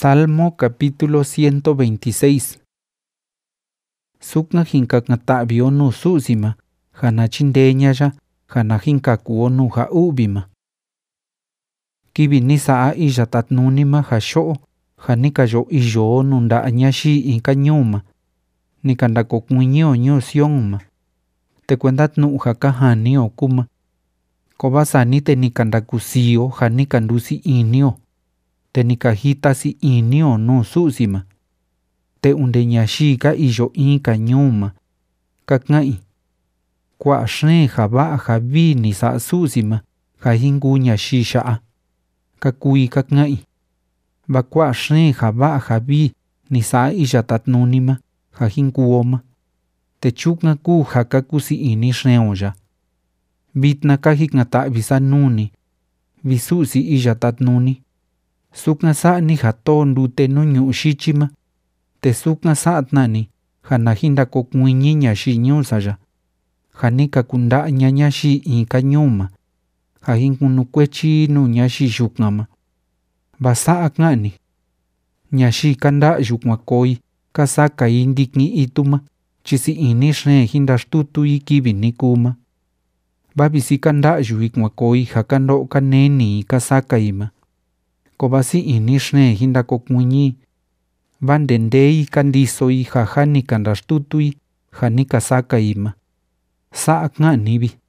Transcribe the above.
Salmo capítulo 126. Sukna hinkaknata'vio nu su'sima, jana chindeñaya, jana hinkakuo nu ja'uvima. Kivi nisa'a iya tatnunima ja xo'o, ja nikayo iyo nu nda'a ñayi'i kañuma, nikandakokuiñio ñuu Siónma. Te kuenda tnu'u ja kajanio kuma. Ko vasani te nikandakusio ja nikandusi inio, te nikajitasi inio nu su'sima. Te unde ñayi'i ka iyo inka ñuuma, kaka'in. Kua'a xeen ja va'a ja vii ni sa'a su'sima ja jinkuu ñayi'i ya'a. Kakui kaka'in. Va kua'a xeen ja va'a ja vii ni sa'a iya tatnunima ja jinkuoma. Te chukan kuu ja kakusi ini xeonya. Vitna kajiknata'visa nuni, vi su'si iya tatnuni. Sukan sa'ni ja too ndute nu ñu'u xichima, te sukan sa'atna'ni ja na jindakokuiñi ñayi'i ñuusaya, ja nikakunda'a ñayi'i inka ñuuma, ja jinkunukuechi nu ñayi'i yukama. Va sa'a ka'ni. Ñayi'i kanda'a yukua koi kasakai ndikin ituma, chisi ini xeen jindaxtutui kivi nikuma. Va visi kanda'yui kuakoi ja kando'o kaneni kasakaima. Ko vasi ini xeen jindakokuiñi. Va ndendei kandisoi ja nikandaxtutui ja nikasakaima. Sa'a ka'ni vi.